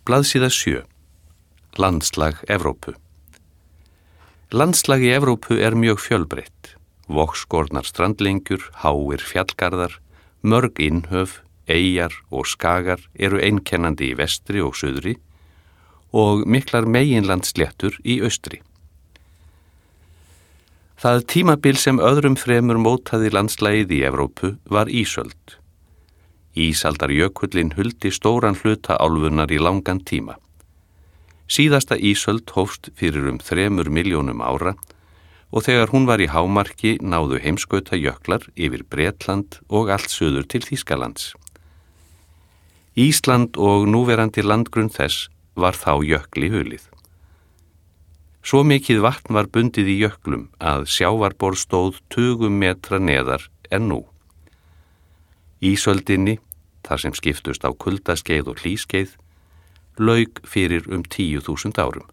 Blaðsíða 7. Landslag Evrópu. Landslag í Evrópu er mjög fjölbreytt. Vogskornar strandlengjur, háir fjallgarðar, mörg innhöf, eyjar og skagar eru einkennandi í vestri og suðri og miklar meginlandsléttur í austri. Það tímabil sem öðrum fremur mótaði landslagið í Evrópu var ísöld. Ísaldarjökullinn huldi stóran hluta álfunnar í langan tíma. Síðasta ísöld hófst fyrir 3 milljónum ára og þegar hún var í hámarki náðu heimskautajöklar yfir Bretland og allt suður til Þýskalands. Ísland og núverandi landgrunn þess var þá jökli hulið. Svo mikið vatn var bundið í jöklum að sjávarborð stóð tugum metra neðar en nú. Ísöldinni, þar sem skiptust á kuldaskeið og hlýskeið, lauk fyrir 10.000 árum.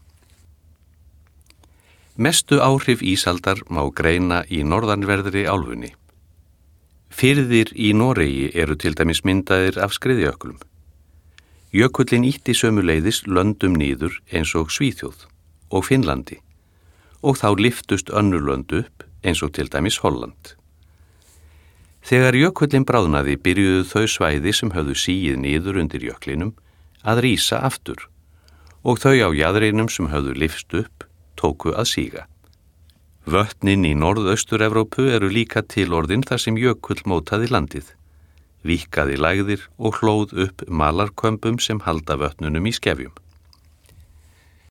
Mestu áhrif ísaldar má greina í norðanverðri álfunni. Firðir í Noregi eru til dæmis myndaðir af skriðjöklum. Jökullinn ýtti sömuleiðis löndum niður eins og Svíþjóð og Finnlandi og þá lyftust önnur lönd upp eins og til dæmis Holland. Þegar jökullinn bráðnaði byrjuðu þau svæði sem höfðu sigið niður undir jöklinum að rísa aftur og þau á jaðrinum sem höfðu lyfst upp tóku að síga. Vötnin í Norðaustur-Evrópu eru líka til orðin þar sem jökull mótaði landið, víkkaði lægðir og hlóð upp malarkömbum sem halda vötnunum í skefjum.